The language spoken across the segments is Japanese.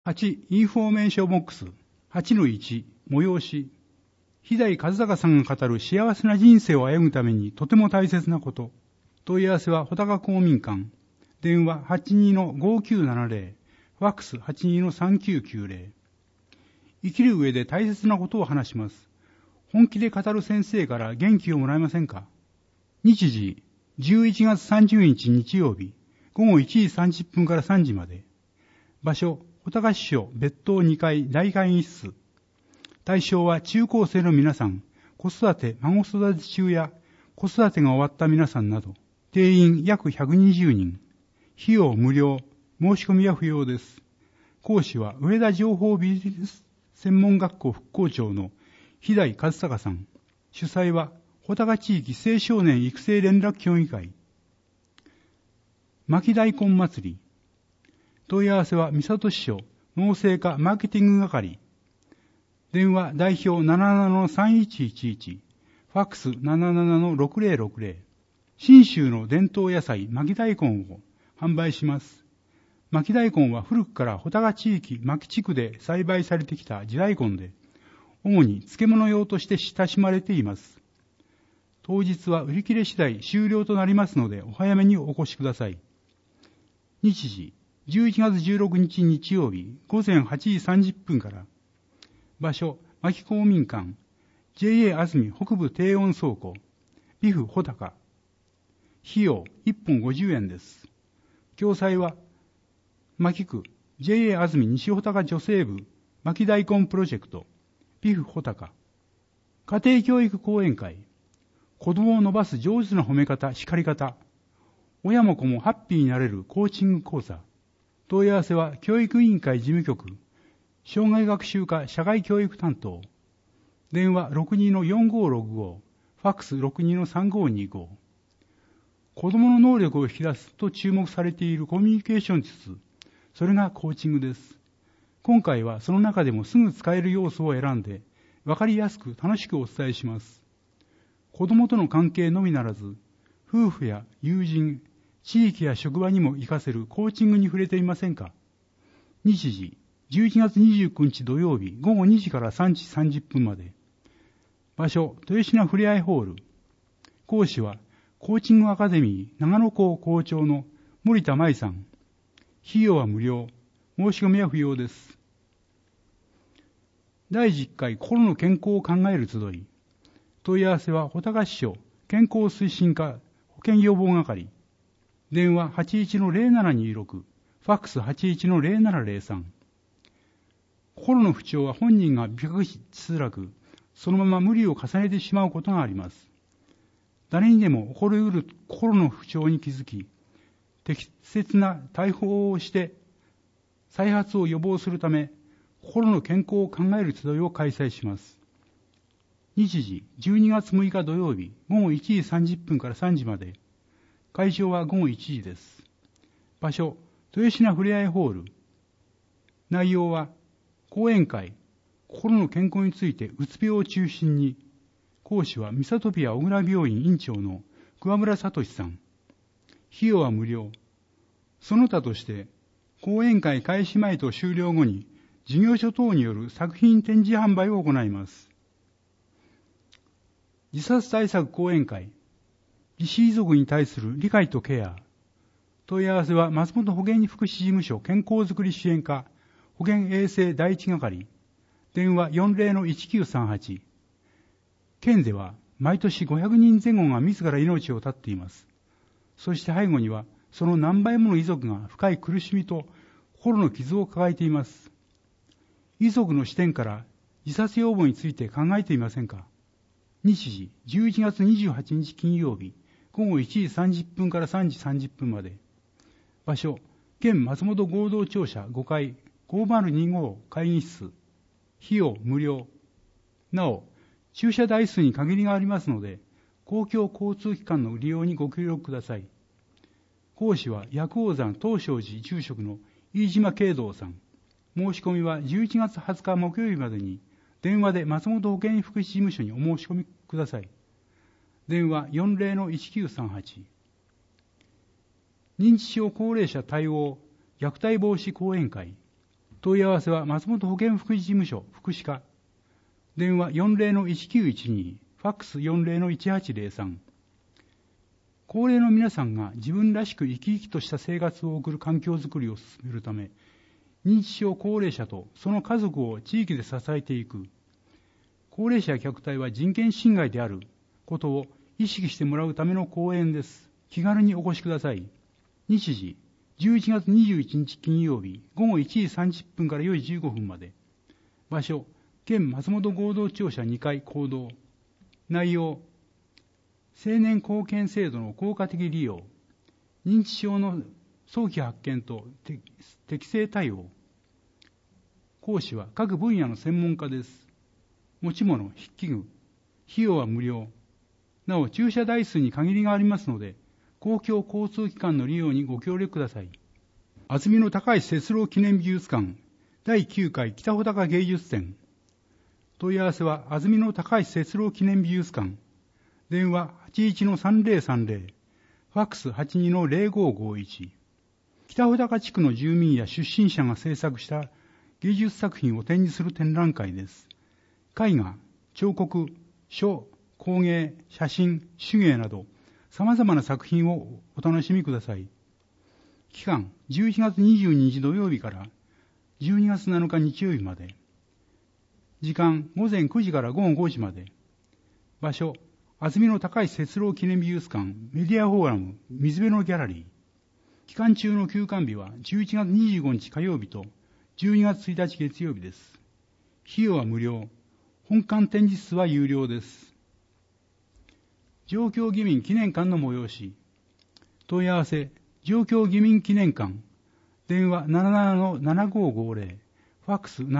8、インフォメーションボックス。8-1、催し。肥大和孝さんが語る幸せな人生を歩むためにとても大切なこと。問い合わせは穂高公民館。電話 82-5970。ファックス 82-3990。生きる上で大切なことを話します。本気で語る先生から元気をもらえませんか？日時、11月30日日曜日、午後1時30分から3時まで。場所、穂高支所別棟2階大会議室。対象は中高生の皆さん、子育て、孫育て中や子育てが終わった皆さんなど、定員約120人。費用無料、申し込みは不要です。講師は上田情報ビジネス専門学校副校長の肥大和孝さん。主催は穂高地域青少年育成連絡協議会。牧大根祭り。問い合わせは三郷支所農政課マーケティング係。電話代表 77-3111。ファックス 77-6060。信州の伝統野菜牧大根を販売します。牧大根は古くから穂高地域牧地区で栽培されてきた地大根で、主に漬物用として親しまれています。当日は売り切れ次第終了となりますのでお早めにお越しください。日時、11月16日日曜日午前8時30分から。場所、牧公民館、JA 安住北部低温倉庫、ビフ穂高。費用1本50円です。共催は、牧区 JA 安住西穂高女性部牧大根プロジェクト、ビフ穂高。家庭教育講演会、子供を伸ばす上手な褒め方、叱り方。親も子もハッピーになれるコーチング講座。問い合わせは教育委員会事務局、障害学習課社会教育担当。電話 62-4565、ファックス 62-3525。子供の能力を引き出すと注目されているコミュニケーション術。それがコーチングです。今回はその中でもすぐ使える要素を選んで、わかりやすく楽しくお伝えします。子供との関係のみならず、夫婦や友人、地域や職場にも活かせるコーチングに触れていませんか？日時、11月29日土曜日午後2時から3時30分まで。場所、豊品ふれあいホール。講師は、コーチングアカデミー長野校校長の森田舞さん。費用は無料。申し込みは不要です。第10回心の健康を考える集い。問い合わせは穂高支所健康推進課保健予防係。電話 81-0726、ファックス 81-0703。心の不調は本人がびっくりしづらく、そのまま無理を重ねてしまうことがあります。誰にでも起こり得る心の不調に気づき、適切な対応をして再発を予防するため、心の健康を考える集いを開催します。日時、12月6日土曜日、午後1時30分から3時まで。会場は午後1時です。場所、豊品ふれあいホール。内容は、講演会、心の健康についてうつ病を中心に、講師はミサトピア小倉病院院長の桑村聡さん。費用は無料。その他として、講演会開始前と終了後に、事業所等による作品展示販売を行います。自殺対策講演会、自死遺族に対する理解とケア。問い合わせは松本保健福祉事務所健康づくり支援課保健衛生第一係。電話 40-1938。県では毎年500人前後が自ら命を絶っています。そして背後にはその何倍もの遺族が深い苦しみと心の傷を抱えています。遺族の視点から自殺予防について考えていませんか？日時11月28日金曜日午後1時30分から3時30分まで。場所、県松本合同庁舎5階5025会議室。費用無料。なお、駐車台数に限りがありますので、公共交通機関の利用にご協力ください。講師は薬王山東照寺住職の飯島慶道さん。申し込みは11月20日木曜日までに、電話で松本保健福祉事務所にお申し込みください。電話 40-1938。認知症高齢者対応虐待防止講演会。 問い合わせは松本保健福祉事務所福祉課。電話40-1912、ファックス40-1803。高齢の皆さんが自分らしく生き生きとした生活を送る環境づくりを進めるため、認知症高齢者とその家族を地域で支えていく。高齢者虐待は人権侵害であることを意識してもらうための講演です。気軽にお越しください。日時、11月21日金曜日、午後1時30分から4時15分まで。場所、県松本合同庁舎2階講堂。内容、青年貢献制度の効果的利用、認知症の早期発見と適正対応。講師は各分野の専門家です。持ち物、筆記具、費用は無料。なお、駐車台数に限りがありますので、公共交通機関の利用にご協力ください。安曇野高橋節郎記念美術館第9回北穂高芸術展。問い合わせは安曇野高橋節郎記念美術館。電話 81-3030、ファックス 82-0551。北穂高地区の住民や出身者が制作した芸術作品を展示する展覧会です。絵画、彫刻、書、工芸、写真、手芸など様々な作品をお楽しみください。期間、11月22日土曜日から12月7日日曜日まで。時間、午前9時から午後5時まで。場所、安曇野高橋節郎記念美術館メディアフォーラム水辺のギャラリー。期間中の休館日は11月25日火曜日と12月1日月曜日です。費用は無料。本館展示室は有料です。上京義民記念館の催し。問い合わせ、上京義民記念館。電話 77-7550、ファックス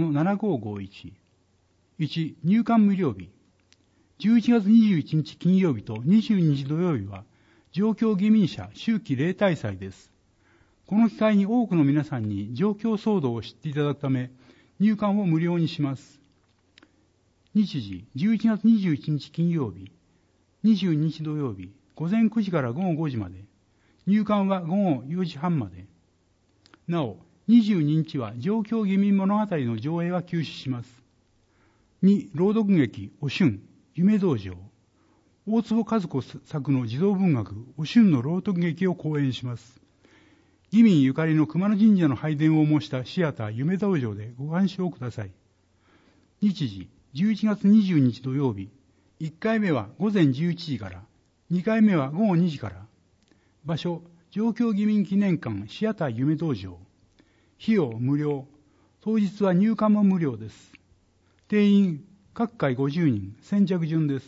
77-7551。1、入館無料日。11月21日金曜日と22日土曜日は、上京義民者秋季例大祭です。この機会に多くの皆さんに上京騒動を知っていただくため、入館を無料にします。日時、11月21日金曜日、22日土曜日、午前9時から午後5時まで。入館は午後4時半まで。なお、22日は上京義民物語の上映は休止します。2、朗読劇、お春、夢道場。大坪和子作の児童文学、お春の朗読劇を講演します。義民ゆかりの熊野神社の拝殿を模したシアター夢道場でご鑑賞ください。日時、11月20日土曜日、1回目は午前11時から、2回目は午後2時から。場所、上京義民記念館シアター夢道場。費用無料。当日は入館も無料です。定員、各回50人、先着順です。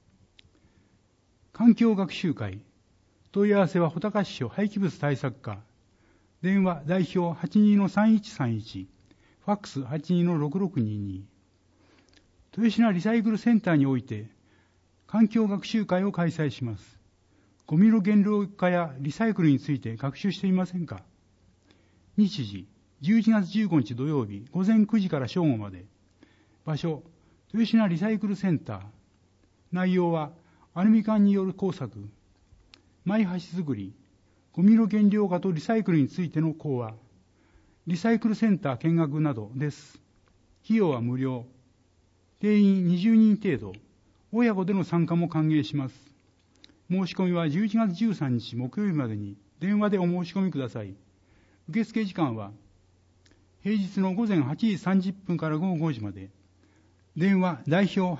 環境学習会。問い合わせは穂高支所廃棄物対策課。電話代表 82-3131、ファックス 82-6622。豊品リサイクルセンターにおいて、環境学習会を開催します。ゴミの減量化やリサイクルについて学習していませんか？日時、11月15日土曜日、午前9時から正午まで。場所、豊品リサイクルセンター。内容は、アルミ缶による工作、マイ箸作り、ゴミの減量化とリサイクルについての講話、リサイクルセンター見学などです。費用は無料。定員20人程度。親子での参加も歓迎します。申し込みは11月13日木曜日までに電話でお申し込みください。受付時間は平日の午前8時30分から午後5時まで。電話代表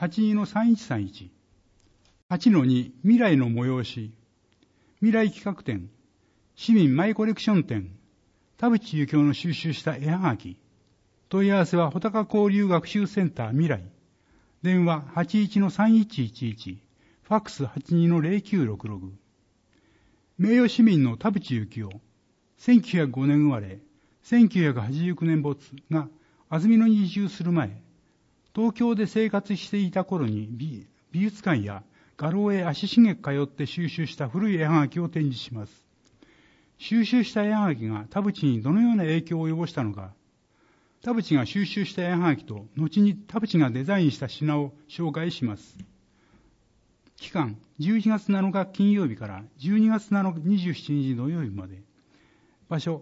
82-3131。8-2 未来の催し。未来企画展。市民マイコレクション展。田淵幸雄の収集した絵はがき。問い合わせは穂高交流学習センター未来。電話 81-3111。ファックス 82-0966。名誉市民の田淵幸雄。1905年生まれ、1989年没が安曇野に移住する前、東京で生活していた頃に美術館や画廊へ足しげく通って収集した古い絵はがきを展示します。収集した絵はがきが田淵にどのような影響を及ぼしたのか、田淵が収集した絵はがきと後に田淵がデザインした品を紹介します。期間、11月7日金曜日から12月27日土曜日まで。場所、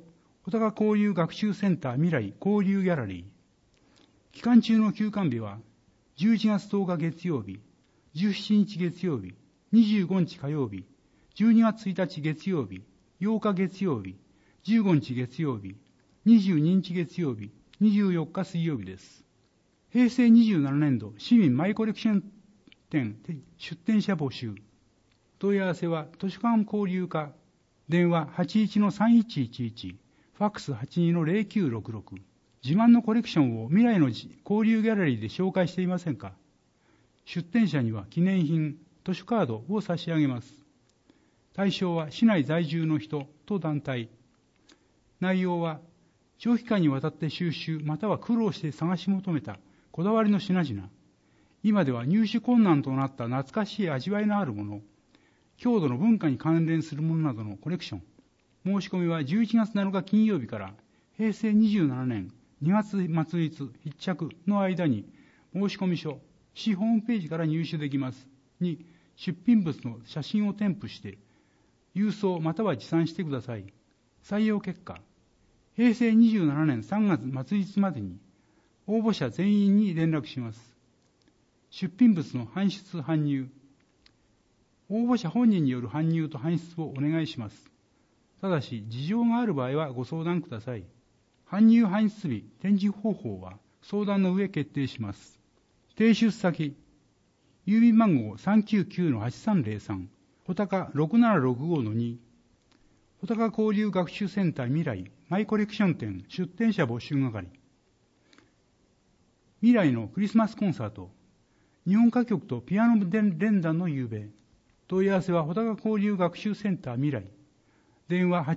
穂高交流学習センター未来交流ギャラリー。期間中の休館日は、11月10日月曜日、17日月曜日、25日火曜日、12月1日月曜日、8日月曜日、15日月曜日、22日月曜日、24日水曜日です。平成27年度市民マイコレクション展出展者募集。問い合わせは図書館交流課、電話 81-3111、ファックス 82-0966。自慢のコレクションを未来の交流ギャラリーで紹介していませんか？出展者には記念品、図書カードを差し上げます。対象は市内在住の人と団体。内容は長期間にわたって収集または苦労して探し求めたこだわりの品々。今では入手困難となった懐かしい味わいのあるもの、郷土の文化に関連するものなどのコレクション。申し込みは11月7日金曜日から平成27年2月末日必着の間に申し込み書、市ホームページから入手できます。に出品物の写真を添付して郵送または持参してください。採用結果、平成27年3月末日までに応募者全員に連絡します。出品物の搬出搬入、応募者本人による搬入と搬出をお願いします。ただし、事情がある場合はご相談ください。搬入搬出日、展示方法は相談の上決定します。提出先、郵便番号 399-8303、穂高 6765-2、穂高交流学習センター未来マイコレクション展出展者募集係。未来のクリスマスコンサート、日本歌曲とピアノ連弾の夕べ。問い合わせは穂高交流学習センター未来。電話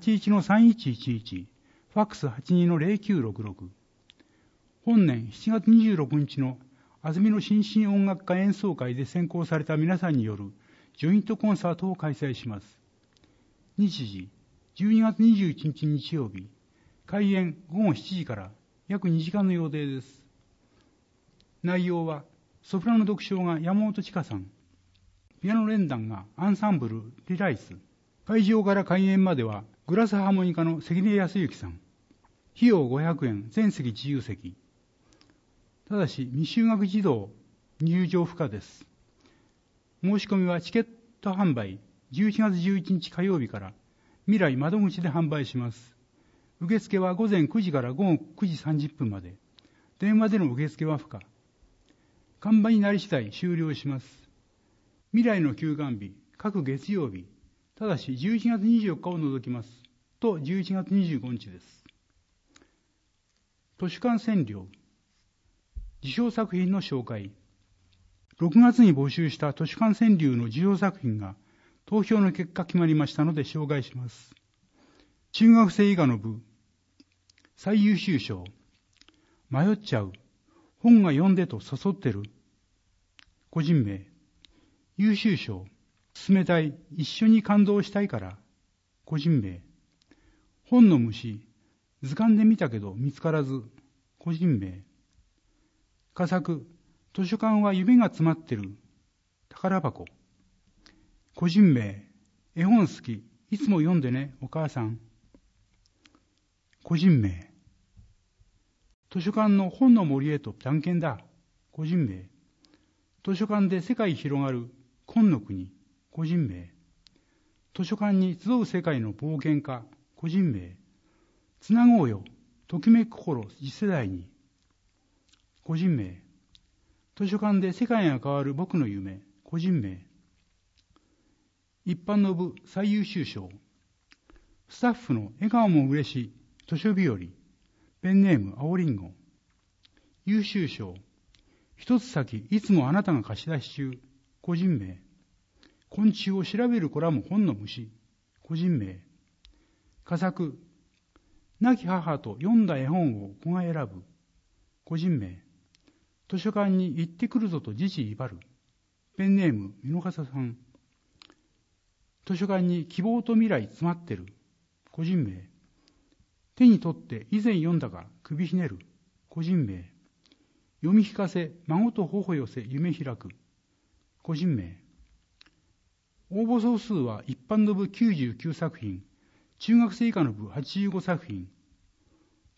81-3111、ファックス 82-0966。本年7月26日の安曇野新進音楽会演奏会で選考された皆さんによるジョイントコンサートを開催します。日時、12月21日日曜日、開演午後7時から約2時間の予定です。内容は、ソプラノ独唱が山本千佳さん、ピアノ連弾がアンサンブルリライス、会場から開演まではグラスハーモニカの関根康之さん、費用500円、全席自由席。ただし、未就学児童入場不可です。申し込みはチケット販売、11月11日火曜日から未来窓口で販売します。受付は午前9時から午後9時30分まで。電話での受付は不可。完売になり次第終了します。未来の休館日、各月曜日、ただし11月24日を除きます。と11月25日です。図書館占領、受賞作品の紹介。6月に募集した図書館川柳の受賞作品が投票の結果決まりましたので紹介します。中学生以下の部、最優秀賞、迷っちゃう、本が読んでと誘ってる、個人名。優秀賞、進めたい、一緒に感動したいから、個人名。本の虫、図鑑で見たけど見つからず、個人名。佳作、図書館は夢が詰まってる、宝箱。個人名、絵本好き、いつも読んでね、お母さん。個人名。図書館の本の森へと探検だ、個人名。図書館で世界広がる、今の国、個人名。図書館に集う世界の冒険家、個人名。つなごうよ、ときめく心、次世代に。個人名。図書館で世界が変わる僕の夢、個人名。一般の部最優秀賞。スタッフの笑顔も嬉しい、図書日和。ペンネーム、青りんご。優秀賞。一つ先、いつもあなたが貸し出し中、個人名。昆虫を調べる子らも本の虫、個人名。佳作。亡き母と読んだ絵本を子が選ぶ、個人名。図書館に行ってくるぞと自治威張る、ペンネーム、美濃笠さん。図書館に希望と未来詰まってる、個人名。手に取って以前読んだが首ひねる、個人名。読み聞かせ、孫と頬寄せ夢開く、個人名。応募総数は一般の部99作品、中学生以下の部85作品、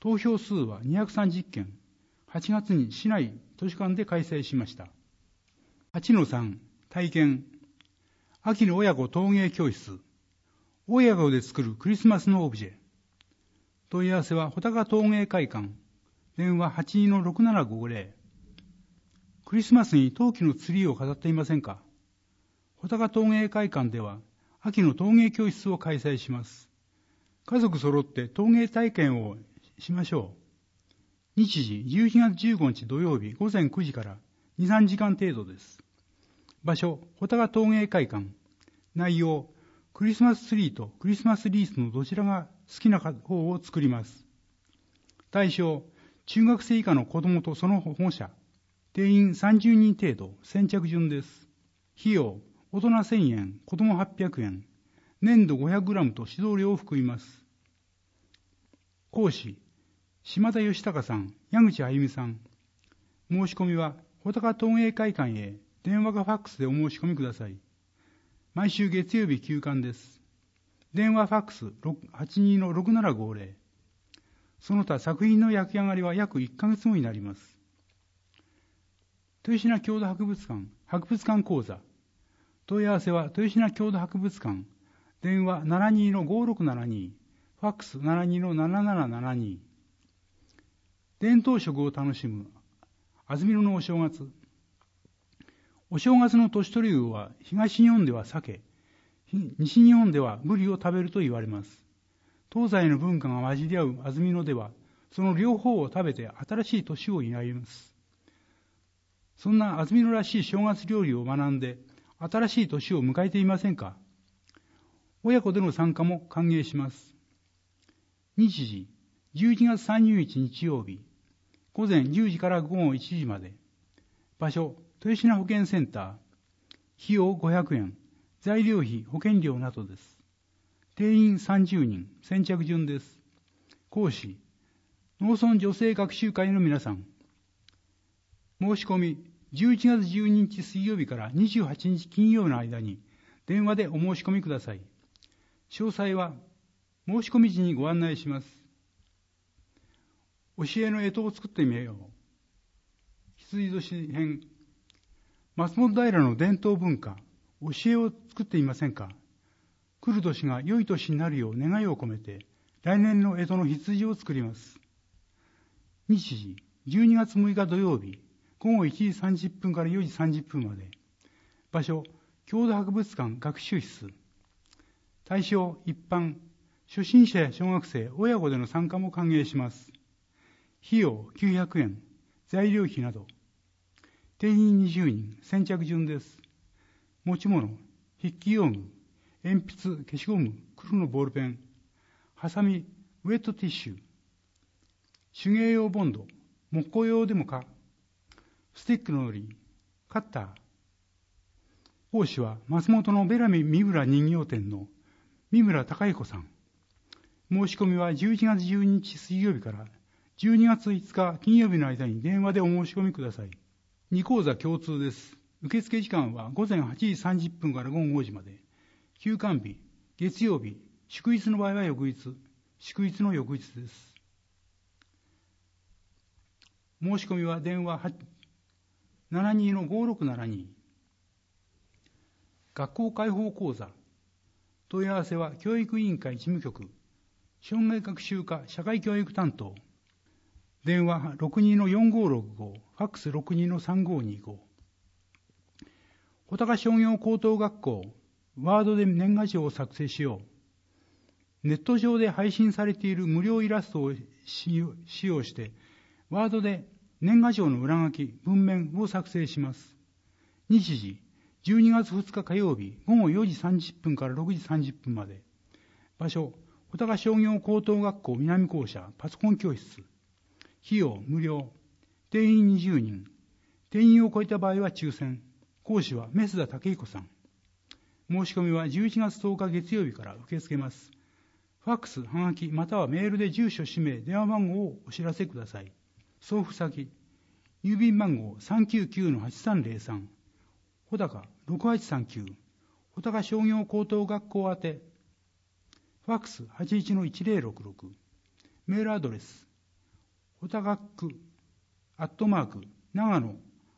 投票数は230件、8月に市内図書館で開催しました。8-3、体験。秋の親子陶芸教室。親子で作るクリスマスのオブジェ。問い合わせは、穂高陶芸会館。電話 82-6750。クリスマスに陶器のツリーを飾っていませんか？穂高陶芸会館では、秋の陶芸教室を開催します。家族揃って陶芸体験をしましょう。日時、11月15日土曜日午前9時から2、3時間程度です。場所、穂高陶芸会館。内容、クリスマスツリーとクリスマスリースのどちらが好きな方を作ります。対象、中学生以下の子供とその保護者。定員30人程度、先着順です。費用、大人1000円、子供800円。粘土 500g と指導料を含みます。講師、島田義孝さん、矢口あゆみさん。申し込みは、穂高陶芸会館へ電話かファックスでお申し込みください。毎週月曜日休館です。電話ファックス 82-6750。その他作品の焼き上がりは約1ヶ月後になります。豊品郷土博物館講座。問い合わせは豊品郷土博物館。電話 72-5672。ファックス 72-7772。伝統食を楽しむ安曇野のお正月。お正月の年取り魚は東日本では鮭、西日本ではブリを食べると言われます。東西の文化が混じり合う安曇野では、その両方を食べて新しい年を祝います。そんな安曇野らしい正月料理を学んで、新しい年を迎えていませんか？親子での参加も歓迎します。日時、11月30日日曜日、午前10時から午後1時まで。場所、豊品保健センター。費用500円。材料費、保険料などです。定員30人、先着順です。講師、農村女性学習会の皆さん。申し込み、11月12日水曜日から28日金曜の間に電話でお申し込みください。詳細は申し込み時にご案内します。教えの干支を作ってみよう。羊年編。松本平の伝統文化、教えを作っていませんか？来る年が良い年になるよう願いを込めて、来年の干支の羊を作ります。日時、12月6日土曜日、午後1時30分から4時30分まで。場所、郷土博物館学習室。対象、一般、初心者や小学生、親子での参加も歓迎します。費用900円、材料費など。定員20人、先着順です。持ち物、筆記用具、鉛筆、消しゴム、黒のボールペン、ハサミ、ウェットティッシュ、手芸用ボンド、木工用でもか、スティックの糊、カッター。講師は松本のベラミ三村人形店の三村孝彦さん。申し込みは11月12日水曜日から12月5日金曜日の間に電話でお申し込みください。2講座共通です。受付時間は午前8時30分から午後5時まで。休館日、月曜日、祝日の場合は翌日、祝日の翌日です。申し込みは電話72-5672。学校開放講座。問い合わせは教育委員会事務局、障害学習課社会教育担当。電話62-4565、ファックス62-3525。穂高商業高等学校、ワードで年賀状を作成しよう。ネット上で配信されている無料イラストを使用して、ワードで年賀状の裏書き、文面を作成します。日時、12月2日火曜日、午後4時30分から6時30分まで。場所、穂高商業高等学校南校舎、パソコン教室。費用無料。定員20人。定員を超えた場合は抽選。講師はメスダ武彦さん。申し込みは11月10日月曜日から受け付けます。ファックス、はがき、またはメールで住所、氏名、電話番号をお知らせください。送付先、郵便番号 399-8303、穂高6839、穂高商業高等学校宛て、ファックス 81-1066、メールアドレス、 おたがく、@長野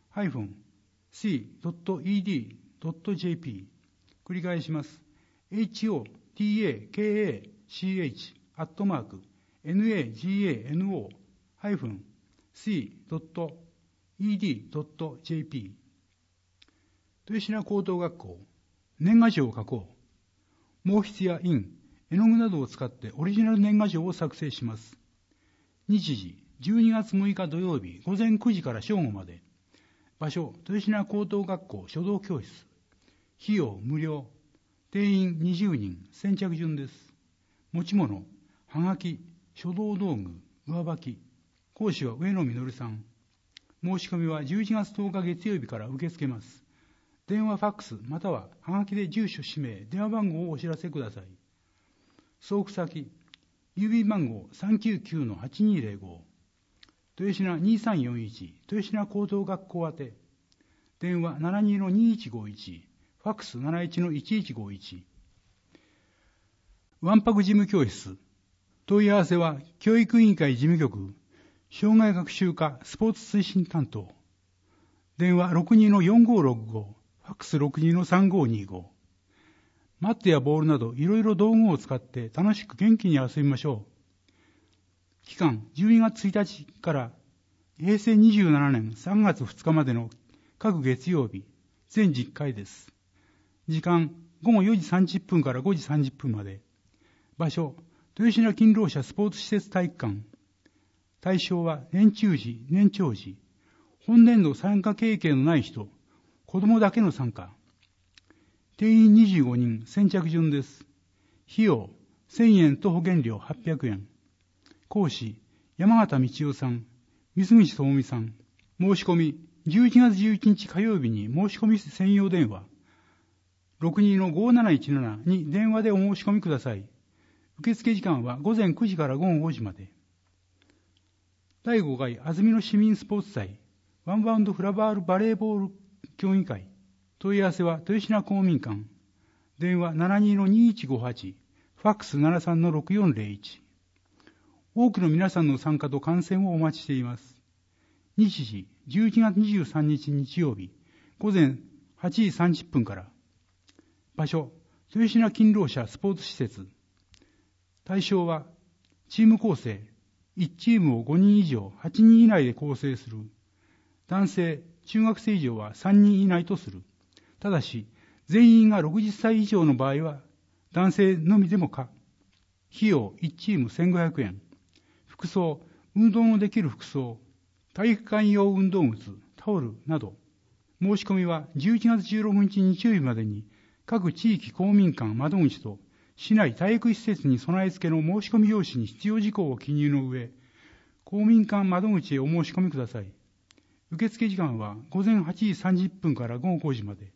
-c.ed.jp。繰り返します。hotakaCNO-c.ed.jp。豊品高等学校、年賀状を書こう。毛筆や印、絵の具などを使ってオリジナル年賀状を作成します。日時、12月6日土曜日午前9時から正午まで。場所、豊品高等学校書道教室。費用無料。定員20人、先着順です。持ち物、はがき、書道道具、上履き。講師は上野実さん。申し込みは11月10日月曜日から受け付けます。電話ファックスまたははがきで住所氏名、電話番号をお知らせください。送付先、郵便番号 399-8205。豊品2341、豊品高等学校宛て。電話 72-2151、ファックス 71-1151。わんぱく事務教室。問い合わせは、教育委員会事務局、障害学習課スポーツ推進担当。電話 62-4565、ファックス 62-3525。マットやボールなどいろいろ道具を使って楽しく元気に遊びましょう。期間12月1日から平成27年3月2日までの各月曜日、全10回です。時間午後4時30分から5時30分まで。場所、豊品勤労者スポーツ施設体育館。対象は年中時、年長時、本年度参加経験のない人、子供だけの参加。定員25人、先着順です。費用、1000円と保険料800円。講師、山形道夫さん、水口智美さん。申し込み、11月11日火曜日に申し込み専用電話、62-5717に電話でお申し込みください。受付時間は午前9時から午後5時まで。第5回安曇野市民スポーツ祭、ワンバウンドフラバールバレーボール競技会。問い合わせは豊品公民館。電話 72-2158、ファックス 73-6401。多くの皆さんの参加と観戦をお待ちしています。日時、11月23日日曜日、午前8時30分から。場所、豊品勤労者スポーツ施設。対象は、チーム構成、1チームを5人以上、8人以内で構成する。男性、中学生以上は3人以内とする。ただし、全員が60歳以上の場合は、男性のみでも可。費用1チーム1500円。服装、運動のできる服装、体育館用運動靴、タオルなど。申し込みは11月16日日曜日までに、各地域公民館窓口と、市内体育施設に備え付けの申し込み用紙に必要事項を記入の上、公民館窓口へお申し込みください。受付時間は午前8時30分から午後5時まで。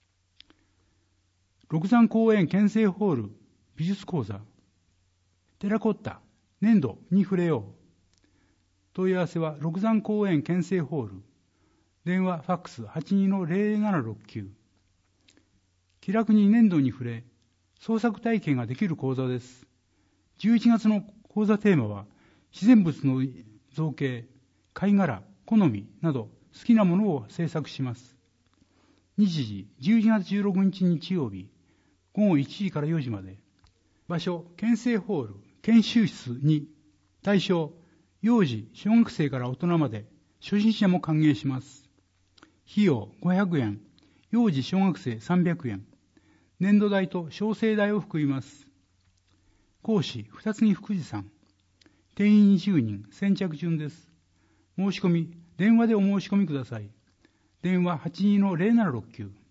六山公園県政ホール美術講座。テラコッタ、粘土に触れよう。問い合わせは六山公園県政ホール。電話ファックス 82-0769。気楽に粘土に触れ、創作体験ができる講座です。11月の講座テーマは、自然物の造形、貝殻、好みなど好きなものを制作します。日時、11月16日日曜日、午後1時から4時まで。場所、県政ホール、研修室2。対象、幼児、小学生から大人まで、初心者も歓迎します。費用500円、幼児、小学生300円。年度代と小生代を含みます。講師、二木福次さん。定員20人、先着順です。申し込み、電話でお申し込みください。電話 82-0769。